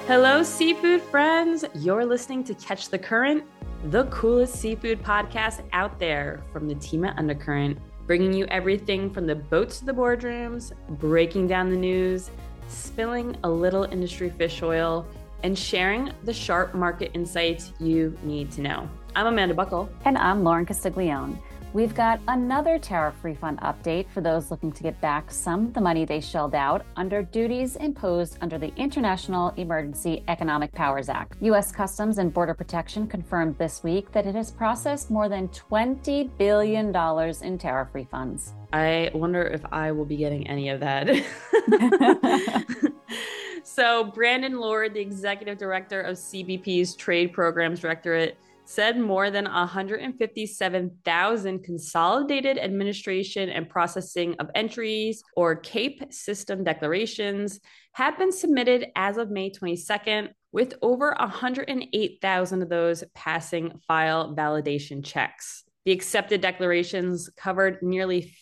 Hello, seafood friends. You're listening to Catch the Current, the coolest seafood podcast out there from the team at Undercurrent, bringing you everything from the boats to the boardrooms, breaking down the news, spilling a little industry fish oil, and sharing the sharp market insights you need to know. I'm Amanda Buckle. And I'm Lauren Castiglione. We've got another tariff refund update for those looking to get back some of the money they shelled out under duties imposed under the International Emergency Economic Powers Act. U.S. Customs and Border Protection confirmed this week that it has processed more than $20 billion in tariff refunds. I wonder if I will be getting any of that. So Brandon Lord, the executive director of CBP's Trade Programs Directorate, said more than 157,000 consolidated administration and processing of entries, or CAPE system declarations, have been submitted as of May 22nd, with over 108,000 of those passing file validation checks. The accepted declarations covered nearly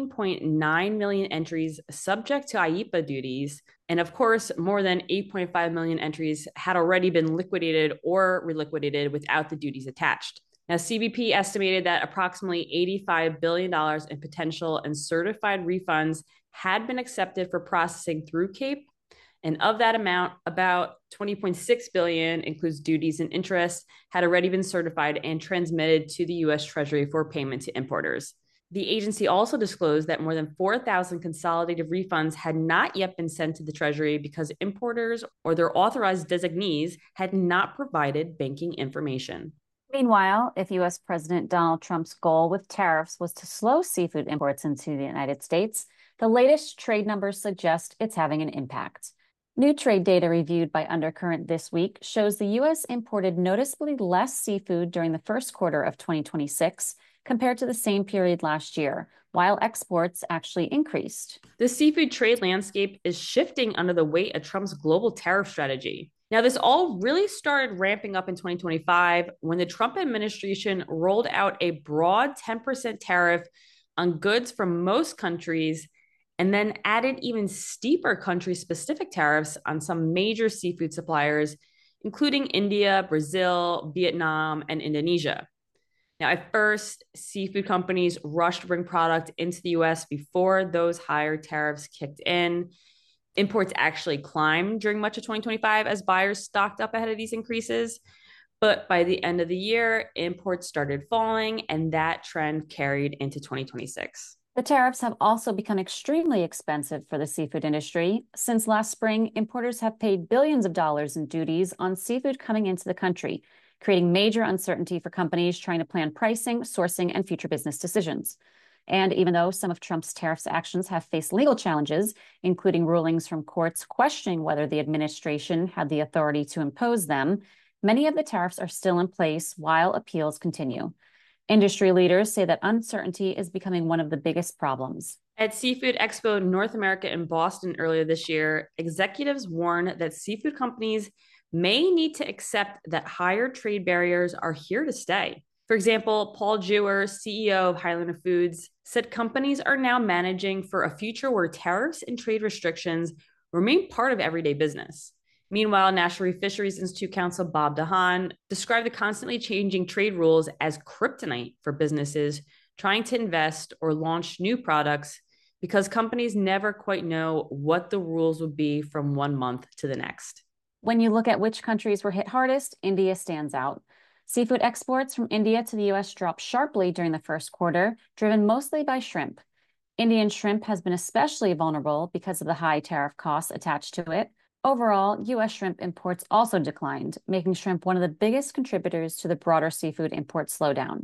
15.9 million entries subject to IEEPA duties. And of course, more than 8.5 million entries had already been liquidated or reliquidated without the duties attached. Now, CBP estimated that approximately $85 billion in potential and certified refunds had been accepted for processing through CAPE. And of that amount, about 20.6 billion includes duties and interest, had already been certified and transmitted to the US Treasury for payment to importers. The agency also disclosed that more than 4,000 consolidated refunds had not yet been sent to the Treasury because importers or their authorized designees had not provided banking information. Meanwhile, if U.S. President Donald Trump's goal with tariffs was to slow seafood imports into the United States, the latest trade numbers suggest it's having an impact. New trade data reviewed by Undercurrent this week shows the U.S. imported noticeably less seafood during the first quarter of 2026 compared to the same period last year, while exports actually increased. The seafood trade landscape is shifting under the weight of Trump's global tariff strategy. Now, this all really started ramping up in 2025 when the Trump administration rolled out a broad 10% tariff on goods from most countries and then added even steeper country-specific tariffs on some major seafood suppliers, including India, Brazil, Vietnam, and Indonesia. Now, at first, seafood companies rushed to bring product into the US before those higher tariffs kicked in. Imports actually climbed during much of 2025 as buyers stocked up ahead of these increases. But by the end of the year, imports started falling, and that trend carried into 2026. The tariffs have also become extremely expensive for the seafood industry. Since last spring, importers have paid billions of dollars in duties on seafood coming into the country, creating major uncertainty for companies trying to plan pricing, sourcing, and future business decisions. And even though some of Trump's tariffs actions have faced legal challenges, including rulings from courts questioning whether the administration had the authority to impose them, many of the tariffs are still in place while appeals continue. Industry leaders say that uncertainty is becoming one of the biggest problems. At Seafood Expo North America in Boston earlier this year, executives warned that seafood companies may need to accept that higher trade barriers are here to stay. For example, Paul Jewer, CEO of Highlander Foods, said companies are now managing for a future where tariffs and trade restrictions remain part of everyday business. Meanwhile, National Fisheries Institute counsel Bob DeHaan described the constantly changing trade rules as kryptonite for businesses trying to invest or launch new products because companies never quite know what the rules will be from one month to the next. When you look at which countries were hit hardest, India stands out. Seafood exports from India to the U.S. dropped sharply during the first quarter, driven mostly by shrimp. Indian shrimp has been especially vulnerable because of the high tariff costs attached to it. Overall, U.S. shrimp imports also declined, making shrimp one of the biggest contributors to the broader seafood import slowdown.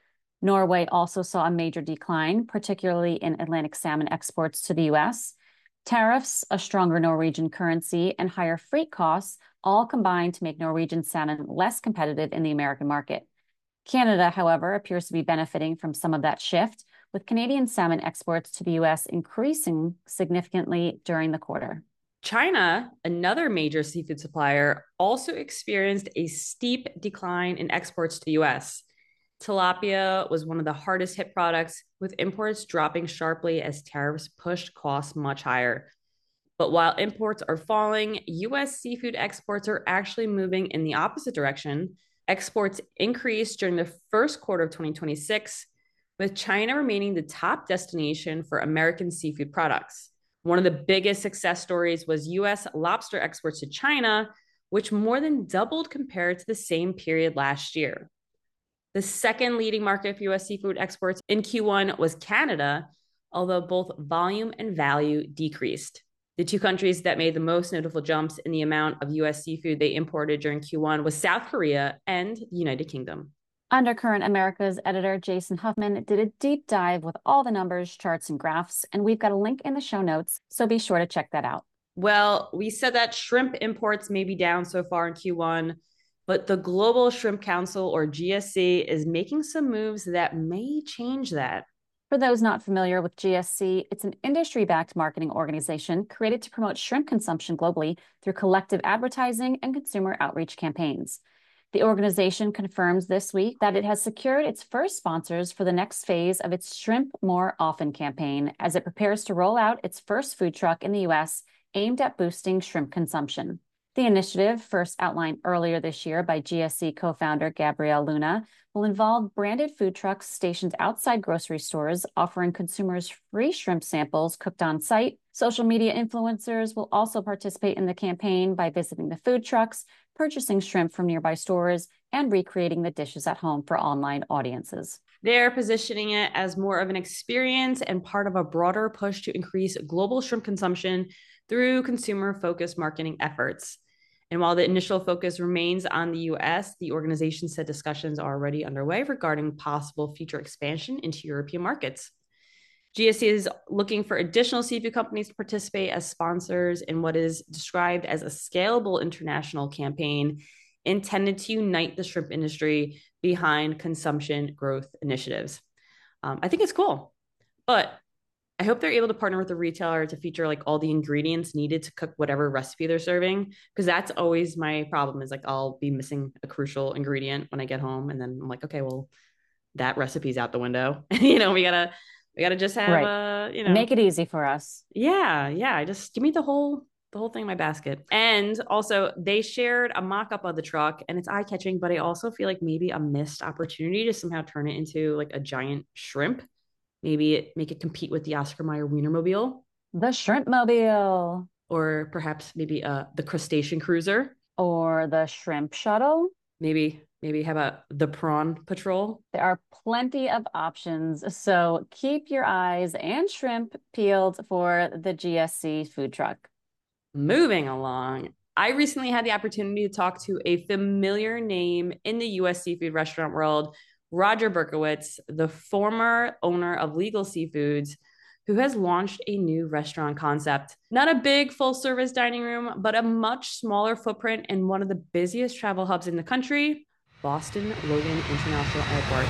Norway also saw a major decline, particularly in Atlantic salmon exports to the U.S. Tariffs, a stronger Norwegian currency, and higher freight costs all combined to make Norwegian salmon less competitive in the American market. Canada, however, appears to be benefiting from some of that shift, with Canadian salmon exports to the U.S. increasing significantly during the quarter. China, another major seafood supplier, also experienced a steep decline in exports to the US. Tilapia was one of the hardest hit products, with imports dropping sharply as tariffs pushed costs much higher. But while imports are falling, US seafood exports are actually moving in the opposite direction. Exports increased during the first quarter of 2026, with China remaining the top destination for American seafood products. One of the biggest success stories was US lobster exports to China, which more than doubled compared to the same period last year. The second leading market for US seafood exports in Q1 was Canada, although both volume and value decreased. The two countries that made the most notable jumps in the amount of US seafood they imported during Q1 was South Korea and the United Kingdom. Undercurrent America's editor Jason Huffman did a deep dive with all the numbers, charts, and graphs, and we've got a link in the show notes, so be sure to check that out. Well, we said that shrimp imports may be down so far in Q1, but the Global Shrimp Council, or GSC, is making some moves that may change that. For those not familiar with GSC, it's an industry-backed marketing organization created to promote shrimp consumption globally through collective advertising and consumer outreach campaigns. The organization confirms this week that it has secured its first sponsors for the next phase of its Shrimp More Often campaign as it prepares to roll out its first food truck in the U.S. aimed at boosting shrimp consumption. The initiative, first outlined earlier this year by GSC co-founder Gabrielle Luna, will involve branded food trucks stationed outside grocery stores, offering consumers free shrimp samples cooked on site. Social media influencers will also participate in the campaign by visiting the food trucks, purchasing shrimp from nearby stores, and recreating the dishes at home for online audiences. They're positioning it as more of an experience and part of a broader push to increase global shrimp consumption through consumer-focused marketing efforts. And while the initial focus remains on the US, the organization said discussions are already underway regarding possible future expansion into European markets. GSC is looking for additional seafood companies to participate as sponsors in what is described as a scalable international campaign intended to unite the shrimp industry behind consumption growth initiatives. I think it's cool, but I hope they're able to partner with the retailer to feature like all the ingredients needed to cook whatever recipe they're serving. Because that's always my problem is like I'll be missing a crucial ingredient when I get home. And then I'm like, okay, well, that recipe's out the window. We gotta just have Right. Make it easy for us. yeah. Just give me the whole thing in my basket. And also they shared a mock-up of the truck and it's eye-catching, but I also feel like maybe a missed opportunity to somehow turn it into like a giant shrimp. Maybe make it compete with the Oscar Mayer Wienermobile, The Shrimp Mobile or perhaps maybe the Crustacean Cruiser. or the Shrimp Shuttle. Maybe how about the Prawn Patrol? There are plenty of options, so keep your eyes and shrimp peeled for the GSC food truck. Moving along, I recently had the opportunity to talk to a familiar name in the US seafood restaurant world, Roger Berkowitz, the former owner of Legal Seafoods, who has launched a new restaurant concept. Not a big full service dining room, but a much smaller footprint in one of the busiest travel hubs in the country, Boston Logan International Airport.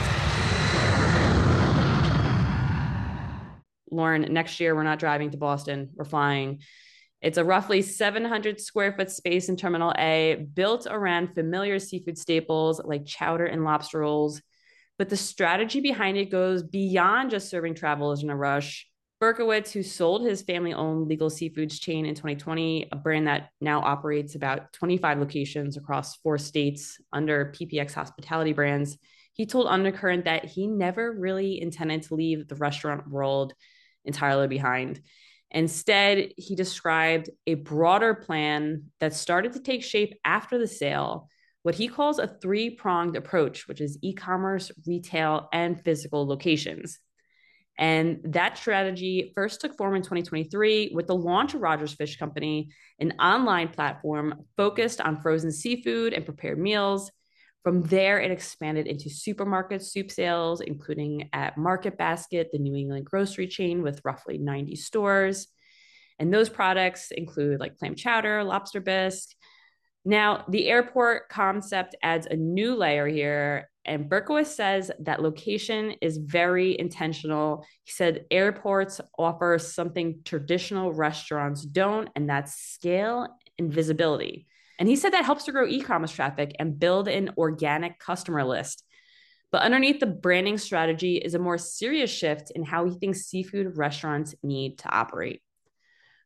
Lauren, next year we're not driving to Boston, we're flying. It's a roughly 700 square foot space in Terminal A, built around familiar seafood staples like chowder and lobster rolls. But the strategy behind it goes beyond just serving travelers in a rush. Berkowitz, who sold his family owned Legal Seafoods chain in 2020, a brand that now operates about 25 locations across 4 states under PPX Hospitality Brands, he told Undercurrent that he never really intended to leave the restaurant world entirely behind. Instead, he described a broader plan that started to take shape after the sale, what he calls a three-pronged approach, which is e-commerce, retail, and physical locations. And that strategy first took form in 2023 with the launch of Rogers Fish Company, an online platform focused on frozen seafood and prepared meals. From there, it expanded into supermarket soup sales, including at Market Basket, the New England grocery chain with roughly 90 stores. And those products include like clam chowder, lobster bisque. Now, the airport concept adds a new layer here. And Berkowitz says that location is very intentional. He said airports offer something traditional restaurants don't, and that's scale and visibility. And he said that helps to grow e-commerce traffic and build an organic customer list. But underneath the branding strategy is a more serious shift in how he thinks seafood restaurants need to operate.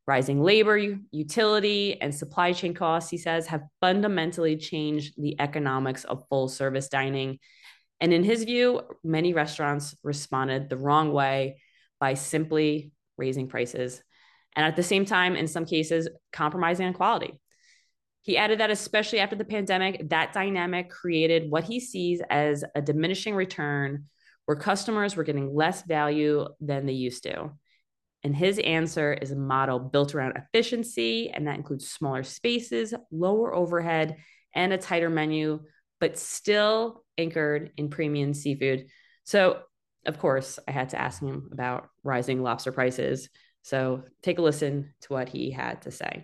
Rising labor, utility, and supply chain costs, he says, have fundamentally changed the economics of full service dining. And in his view, many restaurants responded the wrong way by simply raising prices. And at the same time, in some cases, compromising on quality. He added that especially after the pandemic, that dynamic created what he sees as a diminishing return where customers were getting less value than they used to. And his answer is a model built around efficiency, and that includes smaller spaces, lower overhead, and a tighter menu, but still anchored in premium seafood. So, of course, I had to ask him about rising lobster prices. So, take a listen to what he had to say.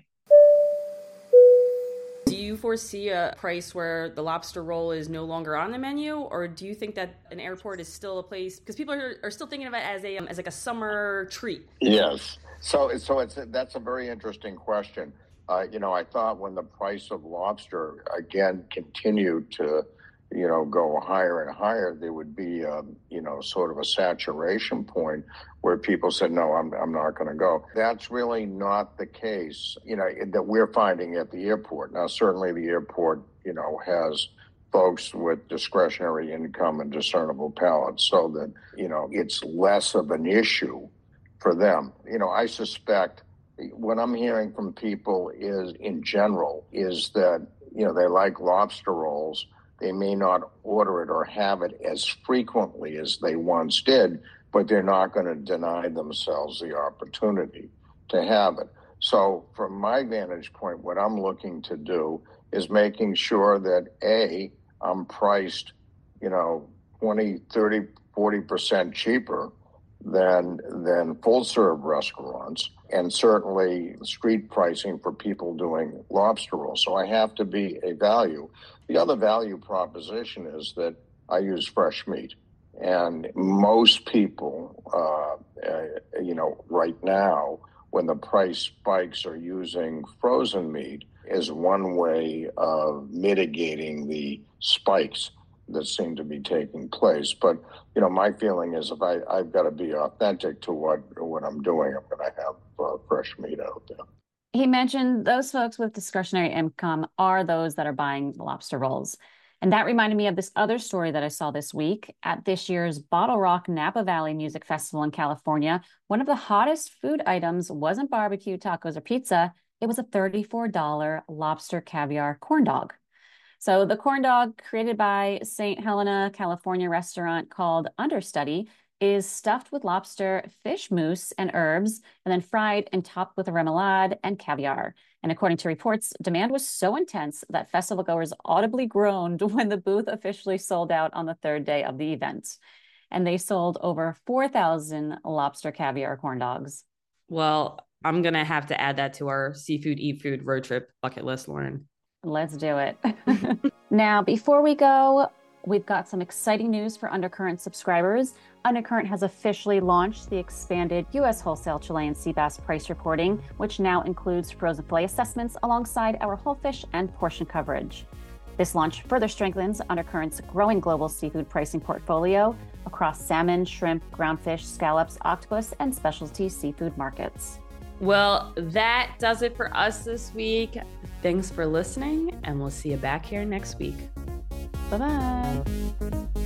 Do you foresee a price where the lobster roll is no longer on the menu, or do you think that an airport is still a place because people are still thinking of it as like a summer treat? Yes. So that's a very interesting question. I thought when the price of lobster again continued to, go higher and higher, there would be, sort of a saturation point where people said, no, I'm not going to go. That's really not the case, that we're finding at the airport. Now, certainly the airport, has folks with discretionary income and discernible palates so that, it's less of an issue for them. I suspect what I'm hearing from people in general is that, they like lobster rolls. They may not order it or have it as frequently as they once did, but they're not going to deny themselves the opportunity to have it. So from my vantage point, what I'm looking to do is making sure that A, I'm priced, 20, 30, 40% cheaper than full-serve restaurants, and certainly street pricing for people doing lobster rolls. So I have to be a value. The other value proposition is that I use fresh meat. And most people, right now, when the price spikes, are using frozen meat as one way of mitigating the spikes that seem to be taking place. But, my feeling is if I've got to be authentic to what I'm doing, I'm going to have fresh meat out there. He mentioned those folks with discretionary income are those that are buying lobster rolls. And that reminded me of this other story that I saw this week at this year's Bottle Rock Napa Valley Music Festival in California. One of the hottest food items wasn't barbecue, tacos, or pizza. It was a $34 lobster caviar corn dog. So the corn dog, created by St. Helena, California restaurant called Understudy, is stuffed with lobster, fish mousse, and herbs, and then fried and topped with a remoulade and caviar. And according to reports, demand was so intense that festival goers audibly groaned when the booth officially sold out on the third day of the event. And they sold over 4,000 lobster caviar corn dogs. Well, I'm going to have to add that to our seafood, eat food road trip bucket list, Lauren. Let's do it. Now, before we go, we've got some exciting news for Undercurrent subscribers. Undercurrent has officially launched the expanded U.S. wholesale Chilean sea bass price reporting, which now includes frozen fillet assessments alongside our whole fish and portion coverage. This launch further strengthens Undercurrent's growing global seafood pricing portfolio across salmon, shrimp, ground fish, scallops, octopus, and specialty seafood markets. Well, that does it for us this week. Thanks for listening, and we'll see you back here next week. Bye-bye.